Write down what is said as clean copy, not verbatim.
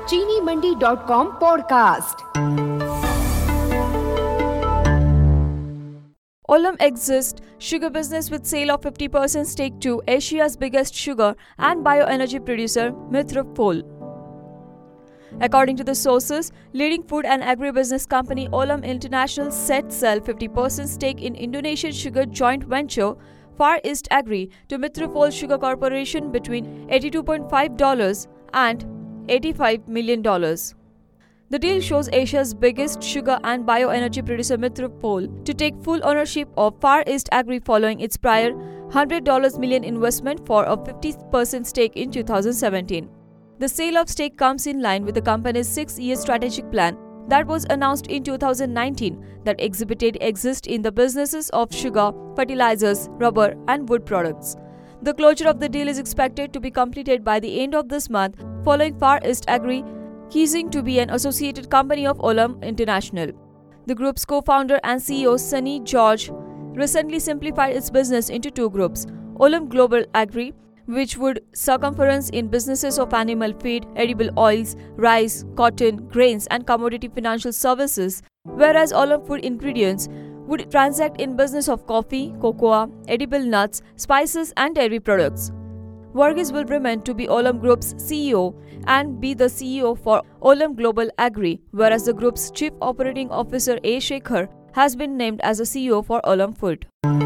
चीनीमंडी.com podcast. Olam exists sugar business with sale of 50% stake to Asia's biggest sugar and bioenergy producer, Mitropol. According to the sources, leading food and agribusiness company Olam International set sell 50% stake in Indonesian sugar joint venture Far East Agri to Mitropol Sugar Corporation between $82.5 and $85 million. The deal shows Asia's biggest sugar and bioenergy producer Mitropol to take full ownership of Far East Agri following its prior $100 million investment for a 50% stake in 2017. The sale of stake comes in line with the company's 6-year strategic plan that was announced in 2019 that exhibited exist in the businesses of sugar, fertilizers, rubber, and wood products. The closure of the deal is expected to be completed by the end of this month, following Far East Agri ceasing to be an associated company of Olam International. The group's co-founder and CEO Sunny George recently simplified its business into two groups: Olam Global Agri, which would circumference in businesses of animal feed, edible oils, rice, cotton, grains, and commodity financial services, whereas Olam Food Ingredients would transact in business of coffee, cocoa, edible nuts, spices, and dairy products. Varghese will remain to be Olam Group's CEO and be the CEO for Olam Global Agri, whereas the group's Chief Operating Officer A. Shekhar has been named as the CEO for Olam Food.